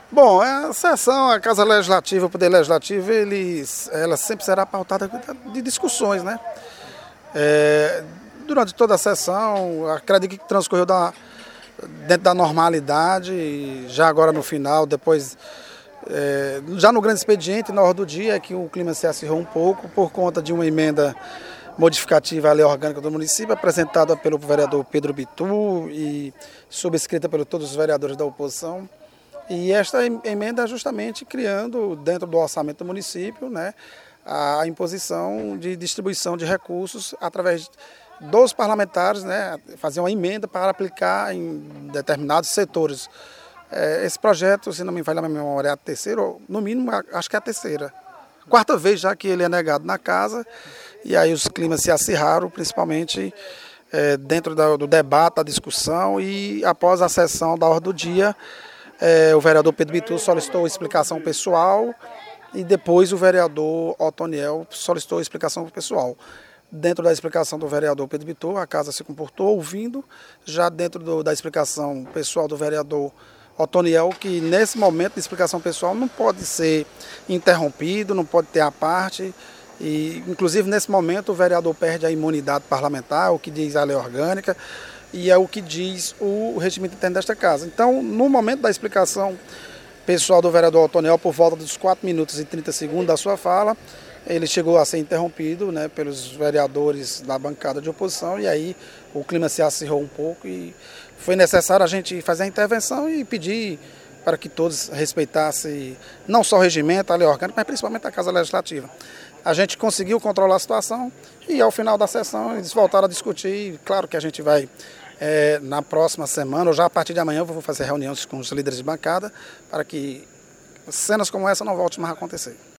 Bom, a sessão, a Casa Legislativa, o Poder Legislativo, ela sempre será pautada de discussões, né? Durante toda a sessão, acredito que transcorreu dentro da normalidade, e já agora no final, depois, já no grande expediente, na hora do dia, é que o clima se acirrou um pouco por conta de uma emenda modificativa à lei orgânica do município, apresentada pelo vereador Pedro Bitu e subscrita por todos os vereadores da oposição. E esta emenda é justamente criando, dentro do orçamento do município, né, a imposição de distribuição de recursos através dos parlamentares, né, fazer uma emenda para aplicar em determinados setores. Esse projeto, se não me falha a memória, é a terceira, ou no mínimo, acho que é a terceira. Quarta vez já que ele é negado na casa, e aí os climas se acirraram, principalmente dentro do debate, da discussão, e após a sessão da ordem do dia, o vereador Pedro Bitu solicitou explicação pessoal e depois o vereador Otoniel solicitou explicação pessoal. Dentro da explicação do vereador Pedro Bitu, a casa se comportou ouvindo, já dentro da explicação pessoal do vereador Otoniel, que nesse momento de explicação pessoal não pode ser interrompido, não pode ter a parte, e inclusive nesse momento o vereador perde a imunidade parlamentar, o que diz a lei orgânica, e é o que diz o regimento interno desta casa. Então, no momento da explicação pessoal do vereador Otoniel, por volta dos 4 minutos e 30 segundos da sua fala, ele chegou a ser interrompido, né, pelos vereadores da bancada de oposição, e aí o clima se acirrou um pouco e foi necessário a gente fazer a intervenção e pedir para que todos respeitassem não só o regimento, a lei orgânica, mas principalmente a Casa Legislativa. A gente conseguiu controlar a situação e ao final da sessão eles voltaram a discutir. Claro que a gente vai, na próxima semana, ou já a partir de amanhã, eu vou fazer reuniões com os líderes de bancada para que cenas como essa não voltem mais a acontecer.